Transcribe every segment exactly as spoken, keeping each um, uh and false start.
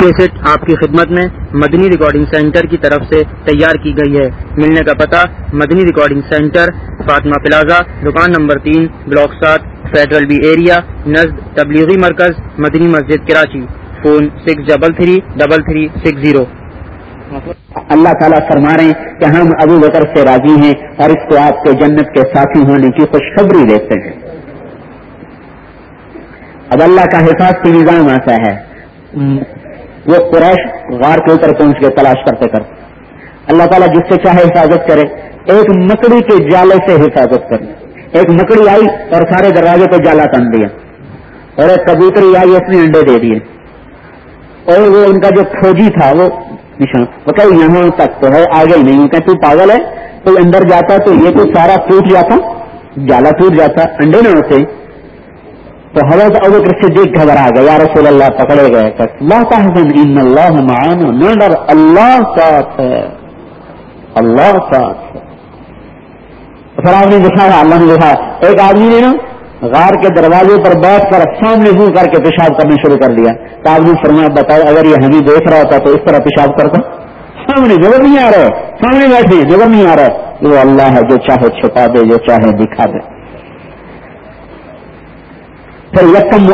Cassette آپ کی خدمت میں مدنی ریکارڈنگ سینٹر کی طرف سے تیار کی گئی ہے۔ ملنے کا پتہ Madani recording centre, Fatima plaza, دکان نمبر تین، بلاک سات، فیڈرل بی ایریا، نزد تبلیغی مرکز مدنی مسجد Karachi. Phone six double three double three six zero. Allah تعالیٰ فرما رہے ہیں کہ ہم ابو بکر سے راضی ہیں اور اس کو آپ کے جنت کے ساتھی ہونے کی خوشخبری دیتے ہیں۔ اب اللہ کا حفاظتی نظام ایسا ہے، وہ قریش غار کے اوپر پہنچ کے تلاش کرتے کرتے اللہ تعالیٰ جس سے چاہے حفاظت کرے۔ ایک مکڑی کے جالے سے حفاظت کرے۔ ایک مکڑی آئی اور سارے دروازے پہ جالا تن دیا، اور ایک کبوتری آئی، اس نے انڈے دے دیے، اور وہ ان کا جو فوجی تھا وہ نشان وہ کہ یہاں تک تو ہے، آگے نہیں کہ تو پاگل ہے، تو اندر جاتا تو یہ تو سارا ٹوٹ جاتا، جالا ٹوٹ جاتا، انڈے نہ ہوتے۔ تو حضرت ابوبکر صدیق گھبرا گئے، یا رسول اللہ، پکڑے گئے کہ لا تحزن ان اللہ معانا، نہ ڈر، اللہ ساتھ ہے، اللہ ساتھ ہے۔ پھر آپ نے دکھایا، اللہ نے دکھایا، ایک آدمی نے نا غار کے دروازے پر بیٹھ کر سامنے منہ کر کے پیشاب کرنا شروع کر دیا۔ تو آپ نے فرمایا بتاؤ اگر یہ ہمیں دیکھ رہا ہوتا تو اس طرح پیشاب کرتا؟ سامنے نظر نہیں آ رہا ہے، سامنے بیٹھے نظر نہیں آ رہا ہے۔ وہ اللہ ہے جو چاہے چھپا دے، جو چاہے دکھا دے۔ پھر یکم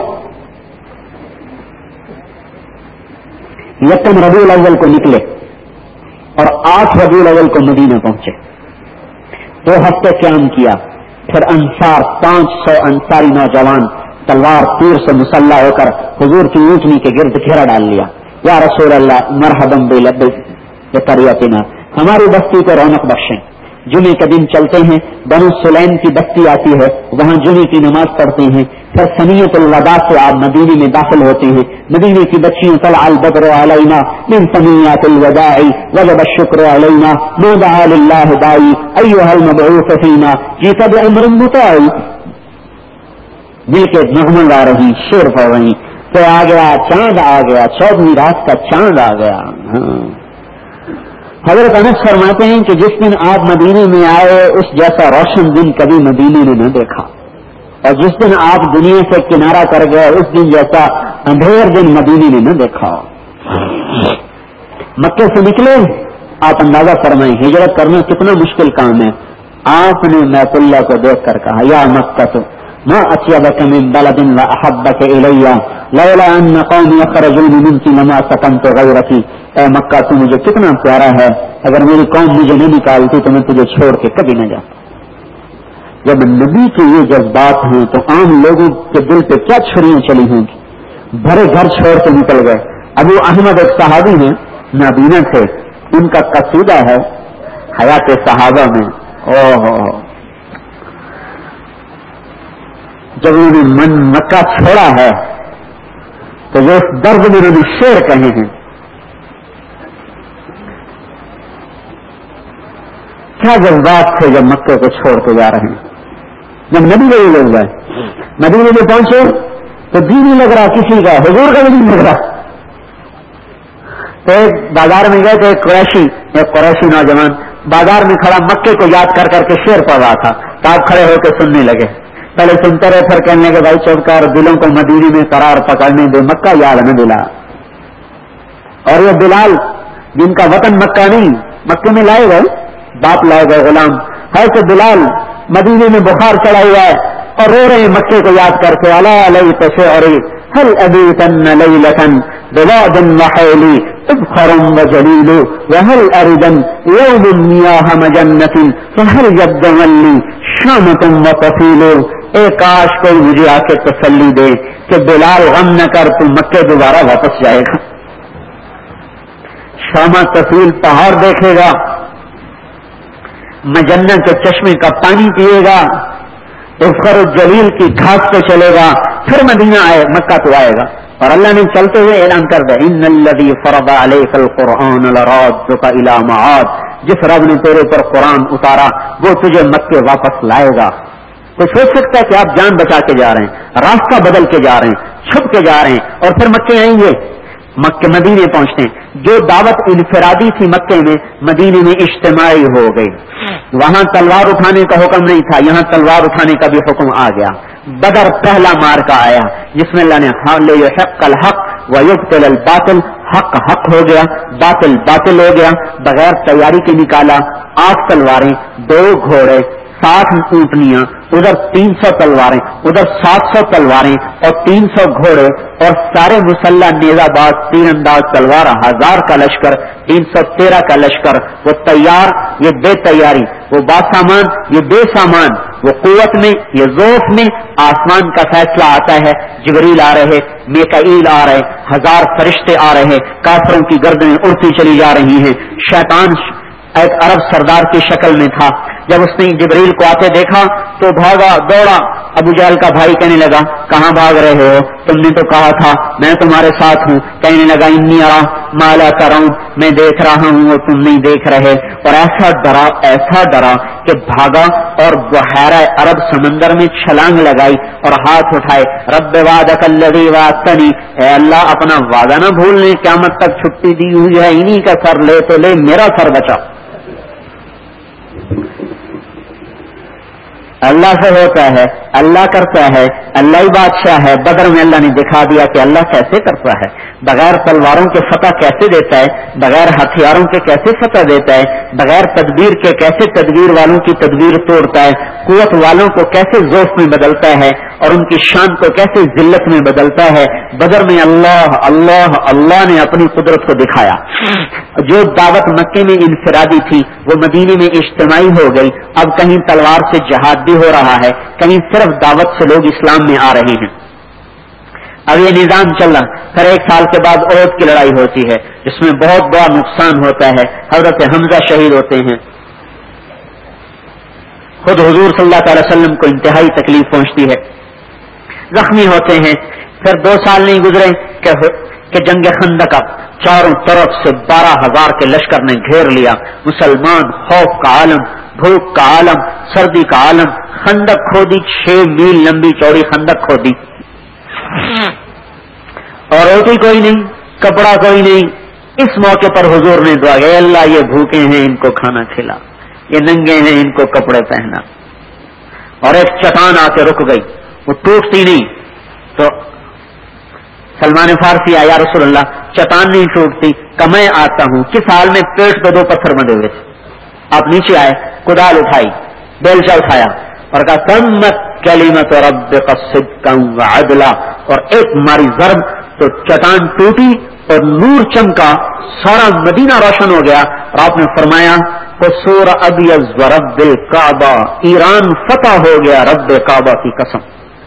یکم ربیع الاول کو نکلے اور آٹھ ربیع الاول کو مدینہ پہنچے، دو ہفتے قیام کیا۔ پھر انصار پانچ سو انصاری نوجوان تلوار تیر سے مسلح ہو کر حضور کی اونٹنی کے گرد گھیرا ڈال لیا۔ یا رسول اللہ مرحبا بقریتنا، ہماری بستی کو رونق بخشیں۔ جمعے کے دن چلتے ہیں، بنو سلیم کی بستی آتی ہے، وہاں جمعے کی نماز پڑھتے ہیں۔ پھر سنیت الوداع سے آپ مدینے میں داخل ہوتے ہیں۔ مدینے کی بچیوں طلع البدر علینا من ثنیات الوداع وجب الشکر علینا ما دعا للہ داعی ایھا المبعوث فینا جیت بامر مطاع، مل کے نغمہ گا رہی، شعر پڑھ رہی کہ آ گیا چاند، آ گیا چودہویں رات کا چاند آ گیا۔ ہاں، حضرت انس فرماتے ہیں کہ جس دن آپ مدینے میں آئے اس جیسا روشن دن کبھی مدینے نے نہ دیکھا، اور جس دن آپ دنیا سے کنارہ کر گئے اس دن جیسا اندھیر دن مدینے نے نہ دیکھا۔ مکے سے نکلے، آپ اندازہ فرمائیں ہجرت کرنا کتنا مشکل کام ہے۔ آپ نے بیت اللہ کو دیکھ کر کہا یا مکہ تو ما اطیبک من بلد واحبک الی لولا ان قومی خرجون منک لما سکنت غیرک، اے مکہ تو مجھے کتنا پیارا ہے، اگر میری قوم مجھے نہیں نکالتی تو میں تجھے چھوڑ کے کبھی نہ جاتا۔ جب نبی کے یہ جذبات ہیں تو عام لوگوں کے دل پہ کیا چھریاں چلی ہوں گی۔ بھرے گھر چھوڑ کے نکل گئے۔ ابو احمد ایک صحابی ہیں، نابینا تھے، ان کا قصیدہ ہے حیات صحابہ میں، اوہ جب انہوں نے من مکہ چھوڑا ہے تو وہ اس درد میں انہوں نے شعر کہے ہیں۔ کیا جذبات تھے جب مکے کو چھوڑ کے جا رہے ہیں۔ جب نبی میں لوگ گئے مدینے میں پہنچے تو دین نہیں لگ رہا کسی کا، حضور کا بھی نہیں لگ رہا۔ تو ایک بازار میں گئے تو ایک قریشی ایک قریشی نوجوان بازار میں کھڑا مکے کو یاد کر کر کے شعر پڑھ رہا تھا، تو آپ کھڑے ہو کے سننے لگے۔ پہلے سنتے رہے، پھر کہنے لگے بھائی چوک کر دلوں کو مدینے میں قرار پکڑنے دے، مکہ یاد نہ دلا۔ اور یہ بلال جن کا وطن مکہ نہیں، مکے میں لائے گئے، باپ لائے گئے غلام ہے، کہ بلال مدینے میں بخار چڑھا ہوا ہے اور رو رہے ہیں مکے کو یاد کر کے۔ الا لیت شعری هل ابیتن لیلة بواد وحیلی ابخر وجلیل وهل اردن یوم میاہ مجنت فهل یبدمن لی شامت وطفیل۔ اے کاش کوئی مجھے آ کے تسلی دے کہ بلال غم نہ کر، تو مکے دوبارہ واپس جائے گا، شامہ طفیل پہاڑ دیکھے گا، مجنت کے چشمے کا پانی پیے گا، افخر الجلیل کی گھاس پہ چلے گا، پھر مدینہ آئے، مکہ تو آئے گا۔ اور اللہ نے چلتے ہوئے اعلان کر دیا ان الذی فرض علیک القرآن لرادک الی معاد، جس رب نے تیرے پر قرآن اتارا وہ تجھے مکے واپس لائے گا۔ تو سوچ سکتا ہے کہ آپ جان بچا کے جا رہے ہیں، راستہ بدل کے جا رہے ہیں، چھپ کے جا رہے ہیں، اور پھر مکے آئیں گے، مکے مدینے پہنچتے ہیں۔ جو دعوت انفرادی تھی مکے میں، مدینے میں اجتماعی ہو گئی۔ وہاں تلوار اٹھانے کا حکم نہیں تھا، یہاں تلوار اٹھانے کا بھی حکم آ گیا۔ بدر پہلا مارکا آیا جس میں اللہ نے حق الحق وَيُبْطِلَ الْبَاطِلَ، حق حق ہو گیا، باطل باطل ہو گیا، بغیر تیاری کے نکالا. آٹھ تلواریں، دو گھوڑے، ساٹھ اونٹنیاں، ادھر تین سو تلواریں، ادھر سات سو تلواریں اور تین سو گھوڑے اور سارے مسلح نیزہ باز تیر انداز تلوار، ہزار کا لشکر، تین سو تیرہ کا لشکر. وہ تیار، یہ بے تیاری، وہ باسامان، یہ بے سامان، وہ قوت میں، یہ ضعف میں. آسمان کا فیصلہ آتا ہے، جبریل آ رہے، میکائیل آ رہے، ہزار فرشتے آ رہے، کافروں کی گردنیں اڑتی چلی جا رہی ہیں. شیطان ایک عرب سردار کی شکل میں تھا. جب اس نے جبریل کو آتے دیکھا تو بھاگا دوڑا. ابو جہل کا بھائی کہنے لگا کہاں بھاگ رہے ہو، تم نے تو کہا تھا میں تمہارے ساتھ ہوں. کہنے لگا انی ارا ما لا ترون، میں دیکھ رہا ہوں وہ تم نہیں دیکھ رہے. اور ایسا ڈرا ایسا ڈرا کہ بھاگا اور بحیرہ عرب سمندر میں چھلانگ لگائی اور ہاتھ اٹھائے. رب وعدک الذی وعدتنی، اے اللہ اپنا وعدہ نہ بھولنے، قیامت تک چھٹی دی ہوئی ہے، انہی کا سر لے تو لے، میرا سر بچا. اللہ سے ہوتا ہے، اللہ کرتا ہے، اللہ ہی بادشاہ ہے. بدر میں اللہ نے دکھا دیا کہ اللہ کیسے کرتا ہے، بغیر تلواروں کے فتح کیسے دیتا ہے، بغیر ہتھیاروں کے کیسے فتح دیتا ہے، بغیر تدبیر کے کیسے تدبیر والوں کی تدبیر توڑتا ہے، قوت والوں کو کیسے ضعف میں بدلتا ہے اور ان کی شان کو کیسے ذلت میں بدلتا ہے. بدر میں اللہ اللہ اللہ نے اپنی قدرت کو دکھایا. جو دعوت مکے میں انفرادی تھی وہ مدینے میں اجتماعی ہو گئی. اب کہیں تلوار سے جہاد بھی ہو رہا ہے، کہیں صرف دعوت سے لوگ اسلام میں آ رہے ہیں. اب یہ نظام چل رہا. پھر ایک سال کے بعد احد کی لڑائی ہوتی ہے جس میں بہت بڑا نقصان ہوتا ہے. حضرت حمزہ شہید ہوتے ہیں. خود حضور صلی اللہ تعالی وسلم کو انتہائی تکلیف پہنچتی ہے، زخمی ہوتے ہیں. پھر دو سال نہیں گزرے کہ کہ جنگ خندق چاروں طرف سے بارہ ہزار کے لشکر نے گھیر لیا. مسلمان خوف کا عالم، بھوک کا عالم، سردی کا عالم. خندق کھودی، چھ میل لمبی چوڑی خندق کھودی اور روٹی کوئی نہیں، کپڑا کوئی نہیں. اس موقع پر حضور نے دعا کہ اللہ یہ بھوکے ہیں ان کو کھانا کھلا، یہ ننگے ہیں ان کو کپڑے پہنا. اور ایک چٹان آ کے رک گئی، وہ ٹوٹتی نہیں. تو سلمان فارسی آیا رسول اللہ چٹان نہیں ٹوٹتی. کہ میں آتا ہوں. کس حال میں؟ پیٹ پہ دو پتھر بندھے ہوئے تھے. آپ نیچے آئے، کدال اٹھائی، بیلچا اٹھایا اور کہا تمت کلمت ربک صدقا وعدلا، اور ایک ماری ضرب تو چٹان ٹوٹی اور نور چمکا، سارا مدینہ روشن ہو گیا. اور آپ نے فرمایا قصور ابیض ورب الکعبہ، ایران فتح ہو گیا رب کعبہ کی قسم.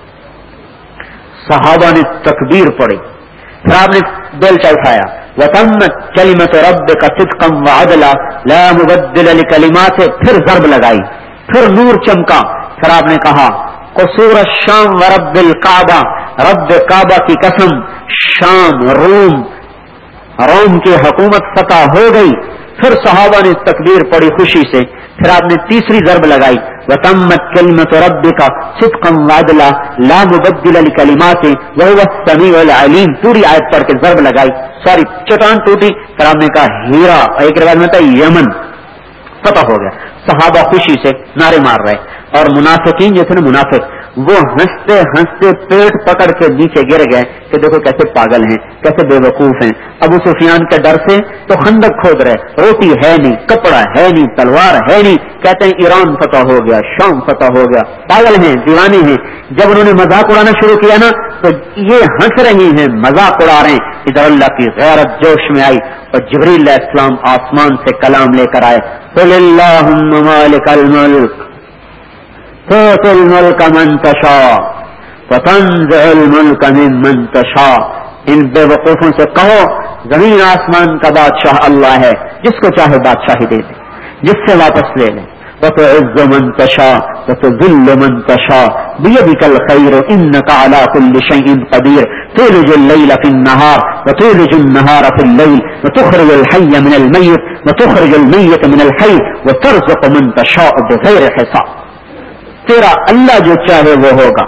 صحابہ نے تکبیر پڑھی. پھر آپ نے بیلچا اٹھایا وتمت کلمت ربک صدقا وعدلا لا مبدل لکلماتہ، پھر ضرب لگائی، پھر نور چمکا. پھر آپ نے کہا قصور الشام ورب الکعبہ، رب کعبہ کی قسم شام روم روم کی حکومت فتح ہو گئی. پھر صحابہ نے تکبیر پڑی خوشی سے. پھر آپ نے تیسری ضرب لگائی وتمت کلمت ربک صدقا وعدلا لا مبدل لکلماتہ وهو السمیع العلیم، پوری آیت پڑھ کے ضرب لگائی، ساری چٹان ٹوٹی. پھر آپ نے کہا ہیرا، ایک روایت میں تھا یمن فتح ہو گیا. صحابہ خوشی سے نعرے مار رہے. اور منافقین جو تھے نا، منافق وہ ہنستے ہنستے پیٹ پکڑ کے نیچے گر گئے کہ دیکھو کیسے پاگل ہیں، کیسے بے وقوف ہیں. ابو سفیان کے ڈر سے تو خندق کھود رہے، روٹی ہے نہیں، کپڑا ہے نہیں، تلوار ہے نہیں. کہتے ہیں ایران فتح ہو گیا، شام فتح ہو گیا. پاگل ہیں، دیوانے ہیں. جب انہوں نے مذاق اڑانا شروع کیا نا تو یہ ہنس رہی ہیں، مذاق اڑا رہے ہیں. ادھر اللہ کی غیرت جوش میں آئی اور جبریل علیہ السلام آسمان سے کلام لے کر آئے. قل اللہم مالک الملک تؤتی الملک من تشاء وتنزع الملک ممن تشاء. ان بے وقوفوں سے کہو زمین آسمان کا بادشاہ اللہ ہے، جس کو چاہے بادشاہی دے دے، جس سے واپس لے لے. وتعز من تشاء وتذل من تشاء بيدك الخير انك على كل شيء قدير. تولج الليل في النهار وتولج النهار في الليل وتخرج الحي من الميت وتخرج الميت من الحي وترزق من تشاء بغير حساب. تیرا اللہ جو چاہے وہ ہوگا.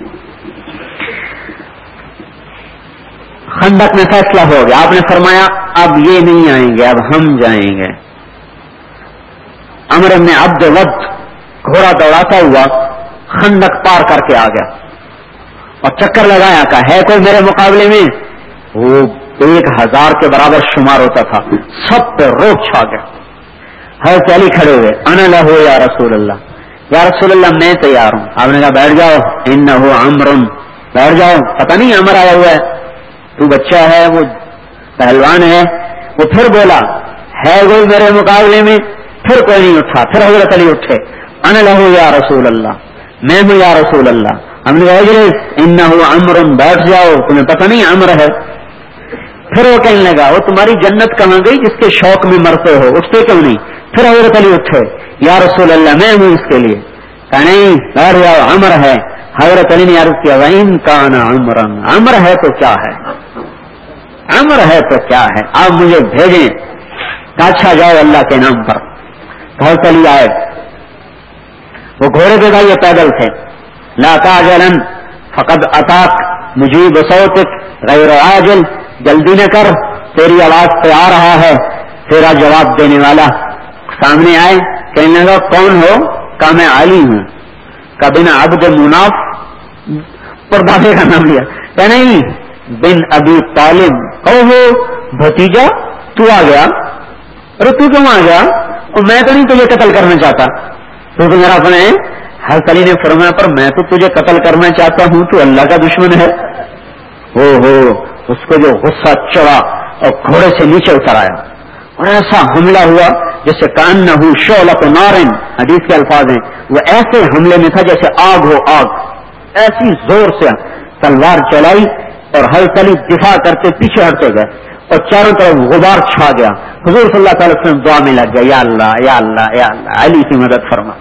خندق میں فیصلہ ہو گیا. آپ نے فرمایا اب یہ نہیں آئیں گے، اب ہم جائیں گے. عمر بن عبد ود گھوڑا دوڑاتا ہوا خندق پار کر کے آ گیا اور چکر لگایا کہ ہے کوئی میرے مقابلے میں. وہ ایک ہزار کے برابر شمار ہوتا تھا. سب پہ روک چھا گیا. حضرت علی کھڑے ہوئے, انا لہو یا رسول اللہ, یا رسول اللہ میں تیار ہوں. آپ نے کہا بیٹھ جاؤ, انہو عمر, بیٹھ جاؤ, پتہ نہیں عمر آیا ہوا ہے, تو بچہ ہے, وہ پہلوان ہے. وہ پھر بولا ہے کوئی میرے مقابلے میں, پھر کوئی نہیں اٹھا. پھر حضرت علی اٹھے, انا لہو یا رسول اللہ, میں ہوں یا رسول اللہ. ہم نے اجلس انہو عمر, بیٹھ جاؤ, تمہیں پتہ نہیں عمر ہے. پھر وہ کہنے لگا وہ تمہاری جنت کہاں گئی جس کے شوق میں مرتے ہو, اٹھتے کیوں نہیں؟ پھر حضرت علی اٹھے, یا رسول اللہ میں ہوں اس کے لیے. کہا نہیں بیٹھ جاؤ, عمر ہے. حضرت علی نے عرض کیا وَإِن كَانَ عَمْرًا, عمر ہے تو کیا ہے, عمر ہے تو کیا ہے, آپ مجھے بھیجیں. اچھا جاؤ اللہ کے نام پر. حضرت علی آئے, وہ گھوڑے پہ تھا, یہ پیدل تھے. لا تعجلن فقد اتاک مجیب صوتک غیر عاجل, جلدی نہ کر, تیری آواز پہ آ رہا ہے تیرا جواب دینے والا. سامنے آئے, کہنے لگا کون ہو؟ کہا میں علی ہوں. کہا بن عبد مناف, پردادے کا نام لیا. کہ نہیں بن ابی طالب. کہو بھتیجا تو آ گیا, ارے تو کیوں آ گیا؟ اور میں تو نہیں تجھے قتل کرنا چاہتا, تو میرا اپنے. حضرت علی نے فرمایا پر میں تو تجھے قتل کرنا چاہتا ہوں, تو اللہ کا دشمن ہے. او ہو, اس کو جو غصہ چڑھا اور گھوڑے سے نیچے اتر آیا اور ایسا حملہ ہوا جیسے کانہ شعلۃ نار, حدیث کے الفاظ ہیں, وہ ایسے حملے میں تھا جیسے آگ ہو آگ. ایسی زور سے تلوار چلائی اور حضرت علی دفاع کرتے پیچھے ہٹتے گئے اور چاروں طرف غبار چھا گیا. حضور صلی اللہ تعالی وسلم دعا میں لگ گیا, یا اللہ یا اللہ یا اللہ علی کی مدد فرما.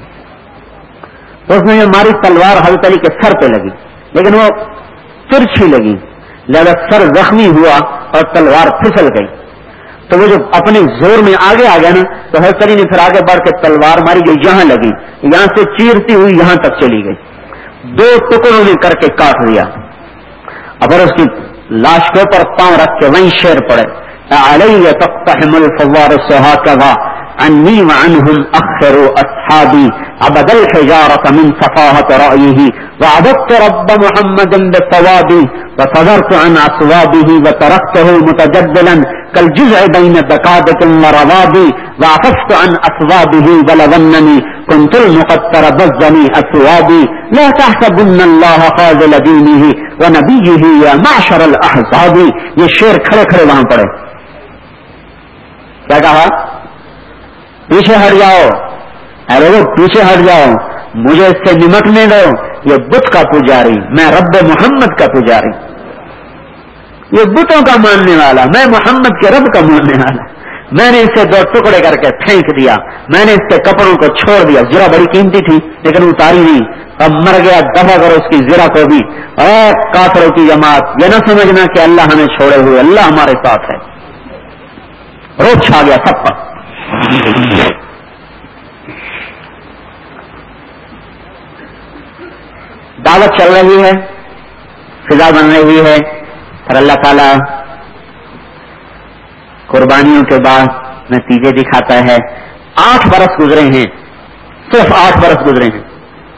تو اس نے جو ماری تلوار حضرت علی کے سر پہ لگی, لیکن وہ ترچھی لگی, لہذا سر زخمی ہوا اور تلوار پھسل گئی. تو وہ جو اپنے زور میں آگے آ گیا نا, تو حضرت علی نے پھر آگے بڑھ کے تلوار ماری, جو یہاں لگی, یہاں سے چیرتی ہوئی یہاں تک چلی گئی, دو ٹکڑوں میں کر کے کاٹ دیا. اب اس کی لاش کے اوپر پاؤں رکھ کے وہیں شیر پڑے, علیہ تقتحم الفوار الصحاکہ انی وعنہم اخروا اصحابی عبد الحجارة من صفاحة رأيه وعبدت رب محمد بالصواب وصدرت عن أصوابه وتركته متجدلا كالجزع بين دقادق ورواب وعففت عن أصوابه ولظنني كنت المقتر بزني أصوابي لا تحسبن الله خاذل دينه ونبيه يا معشر الأحزاب. یہ شیر کھڑے کھڑے وہاں پڑے. کیا کہا؟ پیچھے ہٹ جاؤ, ارے وہ پیچھے ہٹ جاؤ, مجھے اس سے نمٹنے دو. یہ بت کا پجاری, میں رب محمد کا پجاری. یہ بتوں کا ماننے والا, میں محمد کے رب کا ماننے والا. میں نے اسے دو ٹکڑے کر کے پھینک دیا, میں نے اس کے کپڑوں کو چھوڑ دیا. زرہ بڑی قیمتی تھی لیکن اتاری نہیں, اب مر گیا, دفع کرو اس کی زرہ کو بھی. اے کافروں کی جماعت, یہ نہ سمجھنا کہ اللہ ہمیں چھوڑے ہوئے, اللہ ہمارے ساتھ ہے. روک چھا گیا سب پر. دعوت چل رہی ہے, فضا بن رہی ہے, اور اللہ تعالی قربانیوں کے بعد نتیجے دکھاتا ہے. آٹھ برس گزرے ہیں, صرف آٹھ برس گزرے ہیں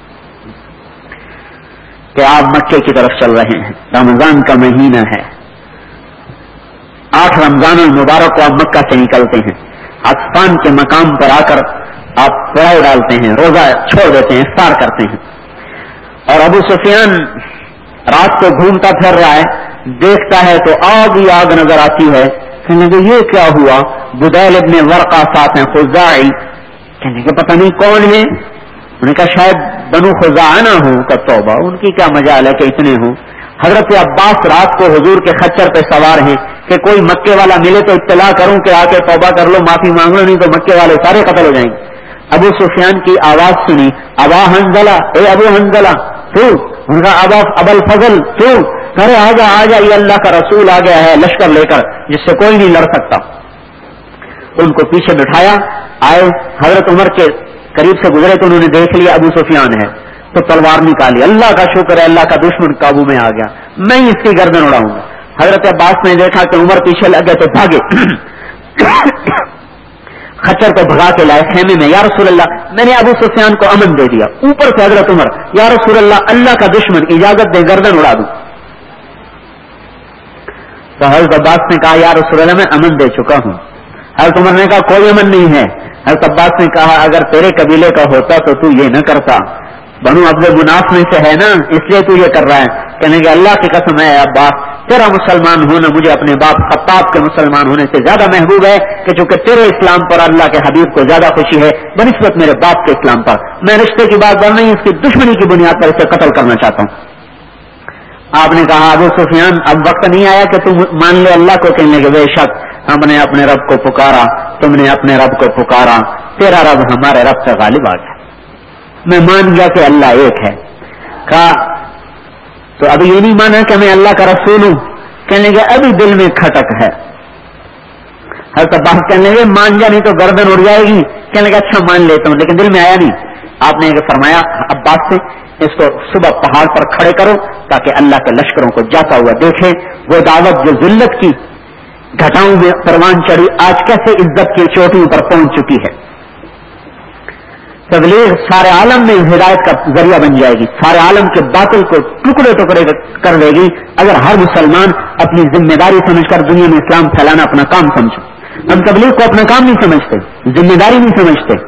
کہ آپ مکے کی طرف چل رہے ہیں. رمضان کا مہینہ ہے, آٹھ رمضان المبارک کو آپ مکہ سے نکلتے ہیں. عطفان کے مقام پر آ کر آپ پڑاؤ ڈالتے ہیں, روزہ چھوڑ دیتے ہیں, افطار کرتے ہیں. اور ابو سفیان رات کو گھومتا پھر رہا ہے, دیکھتا ہے تو آگ ہی آگ نظر آتی ہے. کہنے کہ یہ کیا ہوا؟ بدیل ابن ورقہ ساتھ ہیں, خزاعی. کہنے کہ پتہ نہیں کون ہے. انہوں نے کہا شاید بنو خزاعہ نہ ہو. کہ توبہ, ان کی کیا مجال ہے کہ اتنے ہوں. حضرت عباس رات کو حضور کے خچر پہ سوار ہیں کہ کوئی مکے والا ملے تو اطلاع کروں کہ آ کے توبہ کر لو, معافی مانگ لو, نہیں تو مکے والے سارے قتل ہو جائیں گے. ابو سفیان کی آواز سنی, ابا حنزلہ, اے ابو حنزلہ تو, ان کا ابا ابو الفضل تو, ارے آجا آجا, یہ اللہ کا رسول آ گیا ہے لشکر لے کر جس سے کوئی نہیں لڑ سکتا. ان کو پیچھے بٹھایا, آئے حضرت عمر کے قریب سے گزرے تو انہوں نے دیکھ لیا ابو سفیان ہے تو تلوار نکالی. اللہ کا شکر ہے, اللہ کا دشمن قابو میں آ گیا, میں اس کی گردن اڑاؤں گا. حضرت عباس نے دیکھا کہ عمر پیچھے لگ گئے تو بھاگے, خچر کو بھگا کے لائے خیمے میں. یا رسول اللہ, میں نے ابو سفیان کو امن دے دیا. اوپر سے حضرت عمر, یا رسول اللہ, اللہ کا دشمن, اجازت دے گردن اڑا دوں. تو حضرت عباس نے کہا یا رسول اللہ میں امن دے چکا ہوں. حضرت عمر نے کہا کوئی امن نہیں ہے. حضرت عباس نے کہا اگر تیرے قبیلے کا ہوتا تو تو یہ نہ کرتا, بنو عبد مناف میں سے ہے نا, اس لیے تو یہ کر رہا ہے. کہنے کہ اللہ کی قسم ہے عباس, تیرا مسلمان ہونا مجھے اپنے باپ خطاب کے مسلمان ہونے سے زیادہ محبوب ہے کہ چونکہ تیرے اسلام پر اللہ کے حبیب کو زیادہ خوشی ہے بنسبت میرے باپ کے اسلام پر. میں رشتے کی بات بڑھ نہیں, اس کی دشمنی کی بنیاد پر اسے قتل کرنا چاہتا ہوں. آپ نے کہا ابو سفیان اب وقت نہیں آیا کہ تم مان لے اللہ کو. کہنے کے بے شک ہم نے اپنے رب کو پکارا, تم نے اپنے رب کو پکارا, تیرا رب ہمارے رب سے غالب آ گیا. میں مان گیا کہ اللہ ایک ہے. کہا تو ابھی یہ نہیں مانا کہ میں اللہ کا رسول ہوں. کہنے کے ابھی دل میں کھٹک ہے. حضرت عباس کہنے لگے مان جا نہیں تو گردن اڑ جائے گی. کہنے لگا اچھا مان لیتا ہوں, لیکن دل میں آیا نہیں. آپ نے فرمایا عباس سے اس کو صبح پہاڑ پر کھڑے کرو تاکہ اللہ کے لشکروں کو جاتا ہوا دیکھے. وہ دعوت جو ذلت کی گھٹاؤں میں پروان چڑھی آج کیسے عزت کی چوٹیوں پر پہنچ چکی ہے. تبلیغ سارے عالم میں ہدایت کا ذریعہ بن جائے گی, سارے عالم کے باطل کو ٹکڑے ٹکڑے کر دے گی اگر ہر مسلمان اپنی ذمہ داری سمجھ کر دنیا میں اسلام پھیلانا اپنا کام سمجھے. ہم تبلیغ کو اپنا کام نہیں سمجھتے, ذمہ داری نہیں سمجھتے.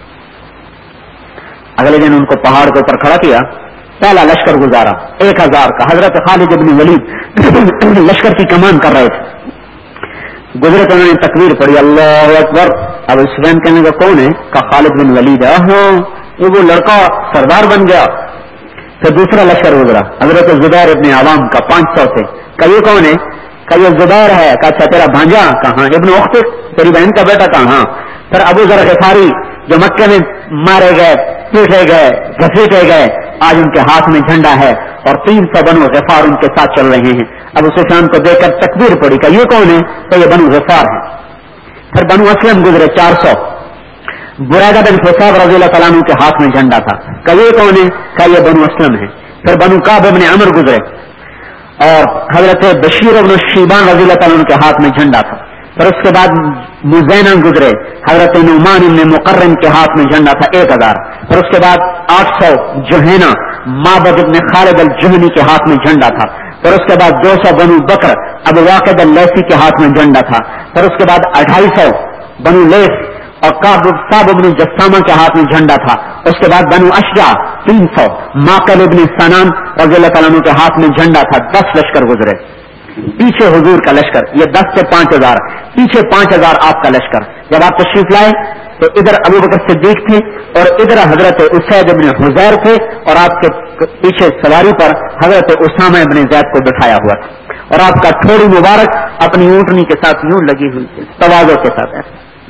اگلے دن ان کو پہاڑ کے اوپر کھڑا کیا, پہلا لشکر گزارا ایک ہزار کا. حضرت خالد ابن ولید لشکر کی کمان کر رہے تھے. گزرے تو انہوں نے تکبیر پڑھی اللہ اکبر. اب سفیان کہنے کا کون ہے؟ کہ خالد بن ولید ہے. ہاں یہ وہ لڑکا سردار بن گیا. پھر دوسرا لشکر گزرا حضرت زبیر ابن عوام کا, پانچ سو تھے. کہ یہ کون ہے؟ کہ یہ زبیر ہے. کہ اچھا تیرا بھانجا کہاں؟ ابن اخت تیری بہن کا بیٹا کہاں؟ پھر ابو ذر غفاری جو مکے میں مارے گئے, پیٹے گئے, گھسیٹے گئے, آج ان کے ہاتھ میں جھنڈا ہے اور تین سو بنو غفار ان کے ساتھ چل رہے ہیں. ابو سفیان کو دیکھ کر تکبیر پڑی کہ یہ کون ہے؟ تو یہ بنو غفار ہے. پھر بنو اسلم گزرے چار سو. برائدہ بن حصاب رضی اللہ تعالیٰ عنہ کے ہاتھ میں جھنڈا تھا. کہ یہ کون ہے؟ کہ یہ بنو اسلم ہے. پھر بنو کعب ابن عمر گزرے اور حضرت بشیر ابن شیبان رضی اللہ تعالیٰ عنہ کے ہاتھ میں جھنڈا تھا. پھر اس کے بعد مزینہ گزرے, حضرت نعمان ابن مقرن کے ہاتھ میں جھنڈا تھا ایک ہزار. پھر اس کے بعد آٹھ سو جوہینا معبد ابن خالد الجہنی کے ہاتھ میں جھنڈا تھا. پھر اس کے بعد دو سو بنو بکر ابو واقد اللیثی کے ہاتھ میں جھنڈا تھا. پھر اس کے بعد اڑھائی سو بنو لیث اور کعب ابن جسامہ کے ہاتھ میں جھنڈا تھا. اس کے بعد بنو اشجع تین سو ماقل ابن سنان رضی اللہ تعالیٰ عنہ کے ہاتھ میں جھنڈا تھا. دس لشکر گزرے. پیچھے حضور کا لشکر, یہ دس سے پانچ ہزار, پیچھے پانچ ہزار آپ کا لشکر. جب آپ تشریف لائے تو ادھر ابو بکر صدیق تھے اور ادھر حضرت اسید ابن حذیر تھے اور آپ کے پیچھے سواری پر حضرت اسامہ ابن زید کو بٹھایا ہوا تھا اور آپ کا ٹھوڑی مبارک اپنی اونٹنی کے ساتھ یوں لگی ہوئی تھی تواضع کے ساتھ.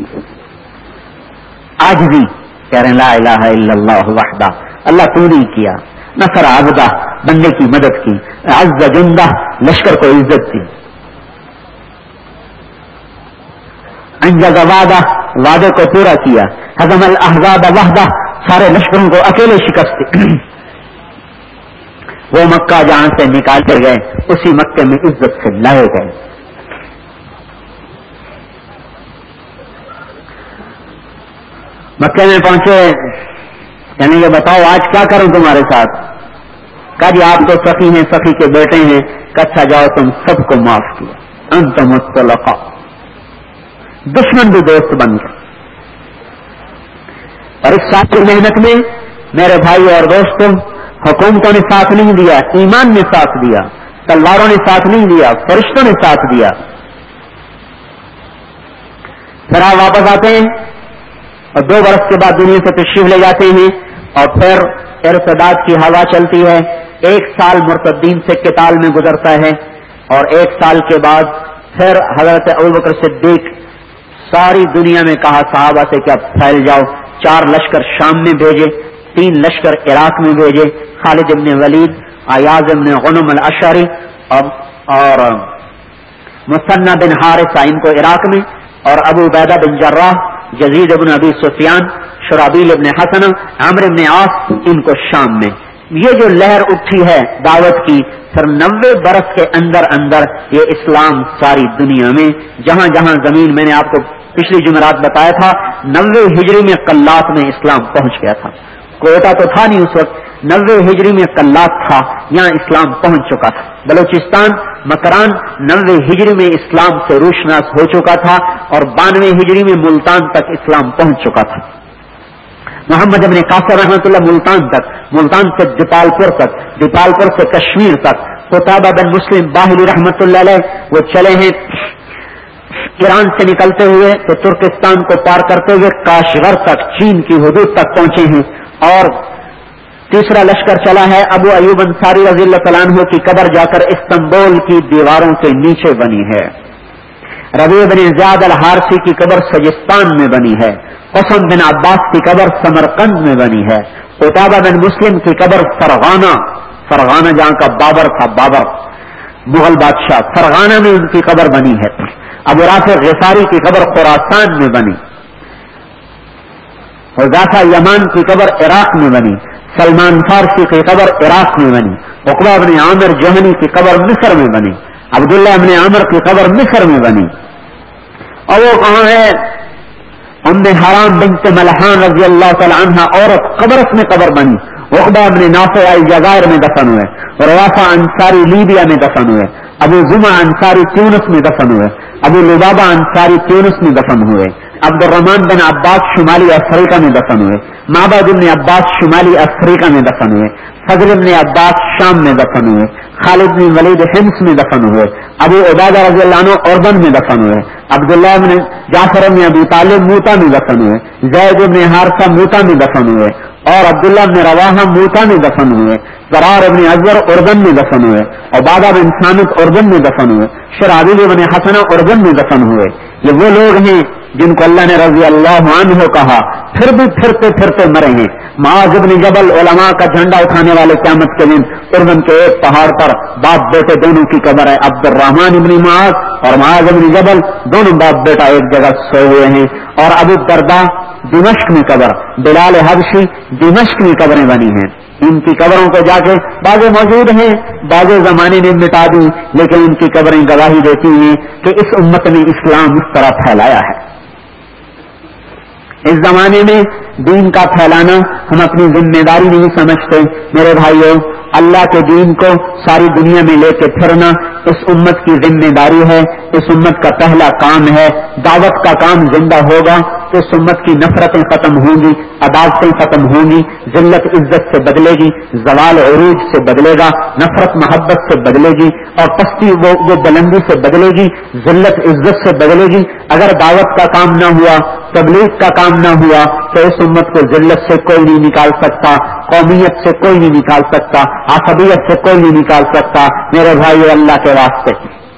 آج بھی کہہ رہے ہیں لا الہ الا اللہ وحدہ, اللہ تو نہیں کیا, نصر عبدہ بندے کی مدد کی, عز جندہ لشکر کو عزت دی, انجز وعدہ وعدے کو پورا کیا, ہزم الاحزاب وحدہ سارے لشکروں کو اکیلے شکست دی. وہ مکہ جہاں سے نکالے گئے اسی مکے میں عزت سے لائے گئے. مکے میں پہنچے, یعنی یہ بتاؤ آج کیا کروں تمہارے ساتھ؟ کہا جی آپ تو سخی ہیں, سخی کے بیٹے ہیں. کچھا جاؤ تم سب کو معاف کیا, انت مطلقا. دشمن بھی دوست بن گئے. اور اس سال کی محنت میں میرے بھائی اور دوستوں, حکومتوں نے ساتھ نہیں دیا, ایمان نے ساتھ دیا, تلواروں نے ساتھ نہیں دیا, فرشتوں نے ساتھ دیا. پھر آپ واپس آتے ہیں اور دو برس کے بعد دنیا سے تشریف لے جاتے ہیں اور پھر ارتداد کی ہوا چلتی ہے. ایک سال مرتدین سے قتال میں گزرتا ہے اور ایک سال کے بعد پھر حضرت ابوبکر صدیق ساری دنیا میں کہا صحابہ سے کہ اب پھیل جاؤ. چار لشکر شام میں بھیجے, تین لشکر عراق میں بھیجے. خالد ابن ولید, ایاز ابن غنم الاشعری اور, اور مثنى بن حارثہ ان کو عراق میں, اور ابو عبیدہ بن جراح, یزید ابن ابی سفیان, شرابیل ابن حسن, عمرو ابن عاص ان کو شام میں. یہ جو لہر اٹھی ہے دعوت کی, پھر نوے برس کے اندر اندر یہ اسلام ساری دنیا میں جہاں جہاں زمین, میں نے آپ کو پچھلی جمعرات بتایا تھا, نوے ہجری میں قلات میں اسلام پہنچ گیا تھا. کوئٹہ تو تھا نہیں اس وقت, نوے ہجری میں کلات تھا، یہاں اسلام پہنچ چکا تھا۔ بلوچستان مکران نوے ہجری میں اسلام سے روشناس ہو چکا تھا اور بانوے ہجری میں ملتان تک اسلام پہنچ چکا تھا۔ محمد ابن قاسم رحمۃ اللہ ملتان تک، ملتان سے دیپال پور تک، دیپال پور سے کشمیر تک۔ قطبہ بن مسلم باہلی رحمۃ اللہ علیہ وہ چلے ہیں ایران سے نکلتے ہوئے تو ترکستان کو پار کرتے ہوئے کاشغر تک، چین کی حدود تک پہنچے ہیں۔ اور تیسرا لشکر چلا ہے ابو ایوب انصاری رضی اللہ تعالیٰ عنہ کی قبر جا کر استنبول کی دیواروں کے نیچے بنی ہے۔ ربیع بن زیاد الحارثی کی قبر سجستان میں بنی ہے۔ قسم بن عباس کی قبر سمرقند میں بنی ہے۔ قطبہ بن مسلم کی قبر فرغانہ، فرغانہ جہاں کا بابر تھا، بابر مغل بادشاہ، فرغانہ میں ان کی قبر بنی ہے۔ ابو رافع غفاری کی قبر خراسان میں بنی، حذیفہ یمان کی قبر عراق میں بنی، سلمان فارسی کی قبر عراق میں بنی، عقبہ بن عامر جوہنی کی قبر مصر میں بنی، عبداللہ بن عامر کی قبر مصر میں بنی۔ اور وہ کہاں ہے؟ ام حرام بنت ملحان رضی اللہ تعالی عنہ عورت قبرص میں قبر بنی۔ عقبہ بن نافع الجزائر میں دفن ہوئے، روافع انصاری لیبیا میں دفن ہوئے، ابو زمع انصاری تیونس میں دفن ہوئے، ابو لبابہ انصاری تیونس میں دفن ہوئے، عبد الرحمن بن عباس شمالی افریقہ میں دفن ہوئے، معبد بن عباس شمالی افریقہ میں دفن ہوئے، فضل بن عباس شام میں دفن ہوئے، خالد بن ولید حمص میں دفن ہوئے، ابو عبیدہ رضی اللہ عنہ اردن میں دفن ہوئے، عبداللہ بن جعفر بن ابی طالب موتا میں دفن ہوئے، زید بن حارثہ موتا میں دفن ہوئے، اور عبداللہ بن رواحہ موتا میں دفن ہوئے، زرار بن ازور اردن میں دفن ہوئے، عبادہ بن ثابت اردن میں دفن ہوئے، شرحبیل بن حسنہ اردن میں دفن ہوئے۔ یہ وہ لوگ ہیں جن کو اللہ نے رضی اللہ عنہ کہا، پھر بھی پھرتے پھرتے مرے ہیں۔ معاذ بن جبل علماء کا جھنڈا اٹھانے والے قیامت کے دن اردن کے ایک پہاڑ پر باپ بیٹے دونوں کی قبر ہے، عبد الرحمن بن معاذ اور معاذ بن جبل دونوں باپ بیٹا ایک جگہ سوئے ہوئے ہیں۔ اور ابو الدرداء دمشق میں قبر، بلال حبشی دمشق میں قبریں بنی ہیں۔ ان کی قبروں کو جا کے بعض موجود ہیں، بعض زمانے نے مٹا دی، لیکن ان کی قبریں گواہی دیتی ہیں کہ اس امت نے اسلام اس طرح پھیلایا ہے۔ اس زمانے میں دین کا پھیلانا ہم اپنی ذمہ داری نہیں سمجھتے۔ میرے بھائیوں، اللہ کے دین کو ساری دنیا میں لے کے پھرنا اس امت کی ذمہ داری ہے، اس امت کا پہلا کام ہے۔ دعوت کا کام زندہ ہوگا تو اس امت کی نفرتیں ختم ہوں گی، عداوتیں ختم ہوں گی، ذلت عزت سے بدلے گی، زوال عروج سے بدلے گا، نفرت محبت سے بدلے گی، اور پستی وہ, وہ بلندی سے بدلے گی، ذلت عزت سے بدلے گی۔ اگر دعوت کا کام نہ ہوا، تبلیغ کا کام نہ ہوا تو اس امت کو ذلت سے کوئی نہیں نکال سکتا، قومیت سے کوئی نہیں نکال سکتا، عصبیت سے کوئی نہیں نکال سکتا۔ میرے بھائیو، اللہ کے واسطے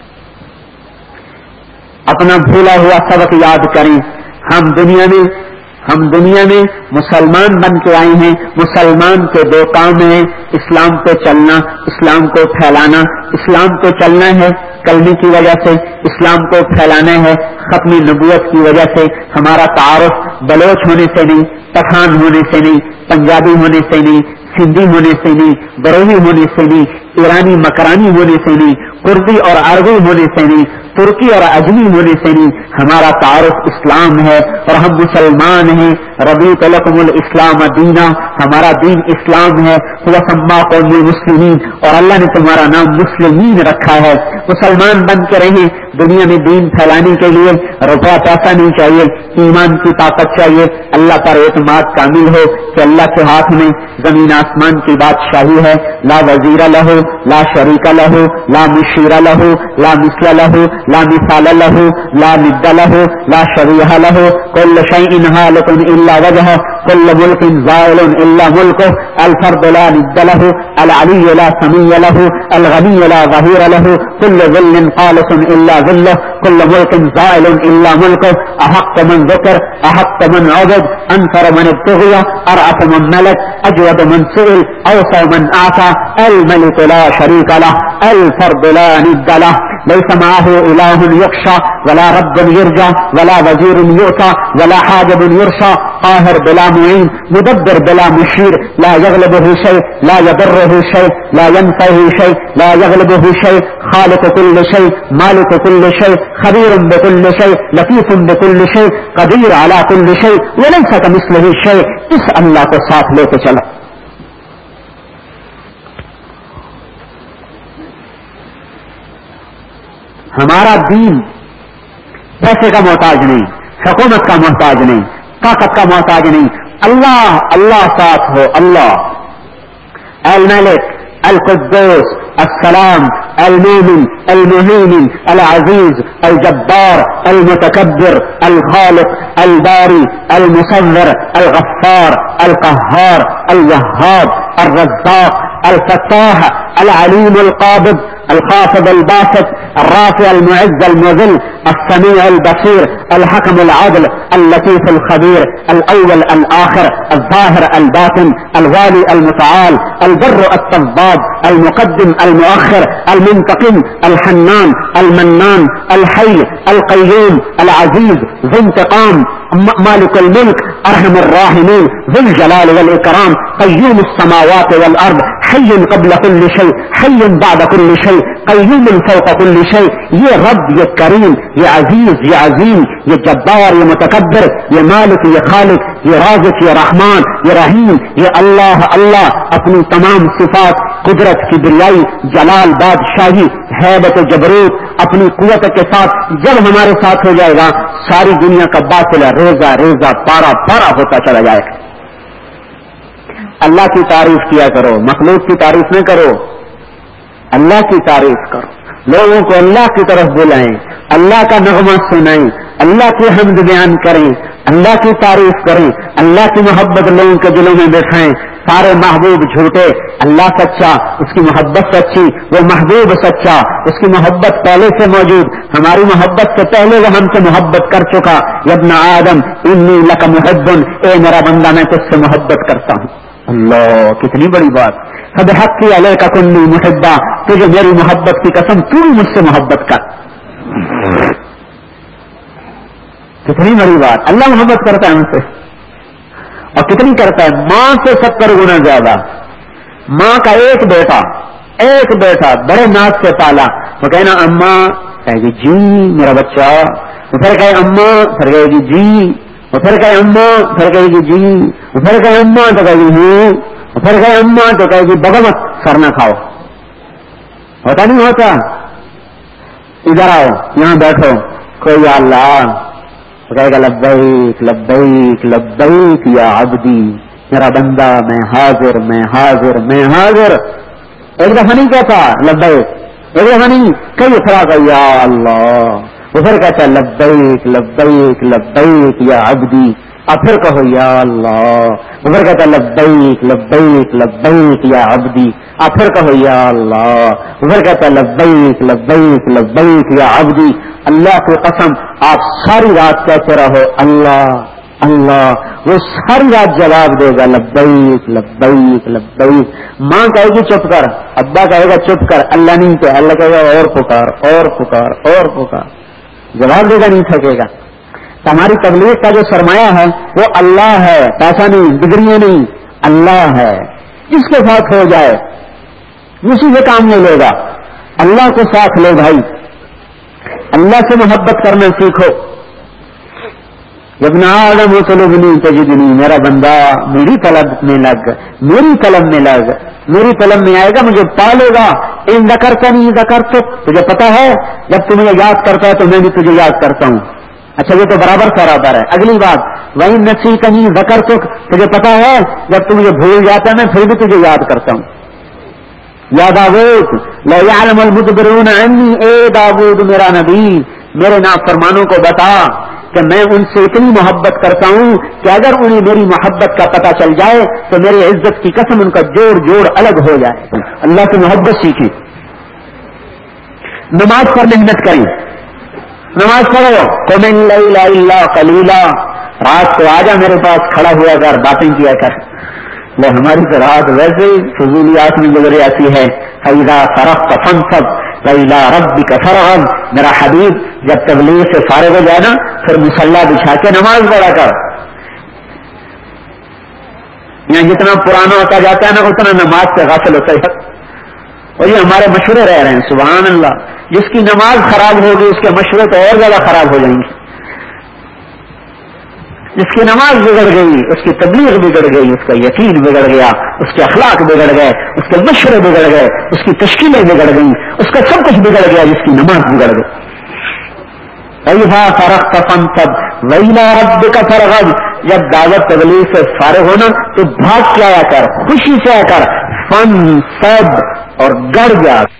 اپنا بھولا ہوا سبق یاد کریں۔ ہم دنیا میں ہم دنیا میں مسلمان بن کے آئے ہیں۔ مسلمان کے دو کام ہیں، اسلام پہ چلنا، اسلام کو پھیلانا۔ اسلام پہ چلنا ہے کلمے کی وجہ سے، اسلام کو پھیلانا ہے ختم نبوت کی وجہ سے۔ ہمارا تعارف بلوچ ہونے سے نہیں، پٹھان ہونے سے نہیں، پنجابی ہونے سے نہیں، سندھی ہونے سے نہیں، بروہی ہونے سے نہیں، ایرانی مکرانی ہونے سے نہیں، کردی اور عربی ہونے سے نہیں، ترکی اور اجمی ہونے سے نہیں۔ ہمارا تعارف اسلام ہے اور ہم مسلمان ہیں۔ رضیت لکم الاسلام دینا، ہمارا دین اسلام ہے۔ وسماکم المسلمین، اور اللہ نے تمہارا نام مسلمین رکھا ہے۔ مسلمان بن کے رہیں۔ دنیا میں دین پھیلانے کے لیے روپیہ پیسہ نہیں چاہیے، ایمان کی طاقت چاہیے، اللہ پر اعتماد کامل ہو کہ اللہ کے ہاتھ میں زمین آسمان کی بادشاہی ہے۔ لا وزیر لہو، لا شریک لہو، لا مشیر لہو، لا مثل لہو، لا مثال لہو، لا ند لہو، لا شبیہ لہو، کل شیء ہالک الا وجہہ، کل ملک زائل الا ملکہ، الفرد لا ند لہو، العلی لا سمیع لہو، الغنی لا ظہیر لہو، کل ظل خالص الا ظلہ، کل ملک زائل الا ملکہ، احق من ذکر، احق من عبد، انفر من ابتغی، ارعف من ملک، اجود من سئل، اوسع من اعطى، الملك لا شريك له، الفرد لا ند له، ليس معه اله يخشى ولا رب يرجى ولا وزير يؤتى ولا حاجب يرشى، قاهر بلا معين، مدبر بلا مشير، لا يغلبه شيء، لا يضره شيء، لا ينفعه شيء، لا يغلبه شيء، خالق كل شيء، مالك كل شيء، خبير بكل شيء، لطيف بكل شيء، قدير على كل شيء، وليس كمثله شيء۔ اس اللہ کو ساتھ لے کے چلا۔ ہمارا دین پیسے کا محتاج نہیں، حکومت کا محتاج نہیں، طاقت کا محتاج نہیں، اللہ اللہ ساتھ ہو. اللہ الملک القدوس السلام المؤمن المهيمن العزيز الجبار المتكبر الخالق الباري المصور الغفار القهار الوهاب الرزاق الفتاح العليم القابض الخافض الباسط الرافع المعز المذل السميع البصير الحكم العدل اللطيف الخبير الأول الآخر الظاهر الباطن الوالي المتعال البر التواب المقدم المؤخر المنتقم الحنان المنان الحي القيوم العزيز ذو انتقام مالك الملك أرحم الراحمين ذو الجلال والإكرام قيوم السماوات والأرض حي قبل كل شيء حي بعد كل شيء قيوم فوق كل شيء. یہ رب، یہ کریم، یہ عزیز، یہ عظیم، یہ جبار، یہ متکبر، یہ مالک، یہ خالق، یہ رازق، یہ رحمان، یہ رحیم، یہ اللہ اللہ اپنی تمام صفات، قدرت، کبریائی، جلال، بادشاہی، ہیبت و جبروت اپنی قوت کے ساتھ جب ہمارے ساتھ ہو جائے گا، ساری دنیا کا باطل ریزہ ریزہ پارا پارا ہوتا چلا جائے گا. اللہ کی تعریف کیا کرو، مخلوق کی تعریف نہ کرو، اللہ کی تعریف کرو. لوگوں کو اللہ کی طرف بلائیں، اللہ کا نغمہ سنائیں، اللہ کی حمد بیان کریں، اللہ کی تعریف کریں، اللہ کی محبت لوگوں کے دلوں میں بٹھائیں. سارے محبوب جھوٹے، اللہ سچا، اس کی محبت سچی، وہ محبوب سچا، اس کی محبت پہلے سے موجود، ہماری محبت سے پہلے وہ ہم سے محبت کر چکا. یا ابن آدم انی لک محب، اے میرا بندہ میں تجھ سے محبت کرتا ہوں. اللہ کتنی بڑی بات. سب حق کی علیہ کا کنی محبہ، تجھے میری محبت کی قسم تو مجھ سے محبت کر. کتنی بڑی بات. اللہ محبت کرتا ہے مجھ سے، اور کتنی کرتا ہے؟ ماں سے ستر گنا زیادہ. ماں کا ایک بیٹا ایک بیٹا بڑے ناز سے پالا، وہ کہنا اماں، کہے گی جی میرا بچہ، وہ پھر کہے اماں، پھر کہے گی جی، وہ پھر کہے اماں، پھر کہے گی جی، وہ پھر کہے اماں تو کہے گی ہوں، وہ پھر کہے اماں تو کہے گی بغمت، سر نہ کھاؤ. ہوتا نہیں ہوتا؟ ادھر آؤ، یہاں بیٹھو، کوئی یا اللہ، کہے گا لبیک لبیک لبیک یا عبدی، میرا بندہ میں حاضر میں حاضر میں حاضر. ایک دفعہ نہیں کہتا لبیک، ایک دفعہ نہیں، کئی افرا کا یا اللہ، وہ پھر کہتا ہے لبیک لبیک لبیک یا عبدی، اب پھر کہو یا اللہ، وہ پھر کہتا ہے لبیک لبیک لبیک یا عبدی، اب پھر کہو یا اللہ، وہ پھر کہتا ہے لبیک لبیک لبیک یا عبدی. اللہ کی قسم آپ ساری رات کہتے رہو اللہ اللہ، وہ ساری رات جواب دے گا لبیک لبیک لبیک. ماں کہے گی چپ کر، ابا کہے گا چپ کر، اللہ نہیں کہ، اللہ کہے گا اور پکار اور پکار اور پکار، جواب دے گا، نہیں تھکے گا. ہماری تبلیغ کا جو سرمایہ ہے وہ اللہ ہے، پیسہ نہیں، ڈگریاں نہیں، اللہ ہے. اس کے ساتھ ہو جائے اسی سے کام نہیں لے گا. اللہ کو ساتھ لے بھائی، اللہ سے محبت کرنا سیکھو. ابن آدم طلبنی تجدنی، میرا بندہ میری طلب میں لگ، میری طلب میں لگ، میری طلب میں آئے گا، مجھے پالے گا. ان ذکرتا نہیں ذکرت، تجھے پتا ہے جب تم مجھے یاد کرتا ہے تو میں بھی تجھے یاد کرتا ہوں. اچھا یہ تو برابر برابر ہے. اگلی بات وہی نسیت نہیں ذکرتک، تجھے پتا ہے جب تم مجھے بھول جاتا ہے میں پھر بھی تجھے یاد کرتا ہوں. یا داؤد لا یعلم المدبرون عنی، اے داؤد میرا نبی میرے نافرمانوں کو بتا کہ میں ان سے اتنی محبت کرتا ہوں کہ اگر انہیں میری محبت کا پتہ چل جائے تو میری عزت کی قسم ان کا جوڑ جوڑ الگ ہو جائے. اللہ کی محبت سیکھی. نماز پر محنت کریں، نماز پڑھو. قم اللیل الا قلیلا، رات کو آجا میرے پاس کھڑا ہوا کر، باتیں کیا کر. لے ہماری تو رات ویسے ہی فضولیات میں گزر جاتی ہے. فَإِذَا فَرَغْتَ فَانصَبْ وَإِلَىٰ رَبِّكَ فَارْغَب. میرا حبیب جب تبلیغ سے فارغ ہو جائے نا پھر مصلی بچھا کے نماز پڑھا کر. یہاں جتنا پرانا ہوتا جاتا ہے نا اتنا نماز سے غافل ہوتا ہے. اور یہ ہمارے مشورے رہ رہے ہیں، سبحان اللہ. جس کی نماز خراب ہوگی اس کے مشورے تو اور زیادہ خراب ہو جائیں گے. جس کی نماز بگڑ گئی، اس کی تبلیغ بگڑ گئی، اس کا یقین بگڑ گیا، اس کے اخلاق بگڑ گئے، اس کے مشورے بگڑ گئے، اس کی تشکیلیں بگڑ گئیں، اس کا سب کچھ بگڑ گیا جس کی نماز بگڑ گئی. وَإِذَا فَرَغْتَ فَانْصَبْ وَإِلَىٰ رَبِّكَ فَارْغَب. جب دعوت تبلیغ سے فارغ ہونا تو بھاگ کے آیا کر، خوشی سے آیا کر، فَانْصَبْ اور گڑ جا.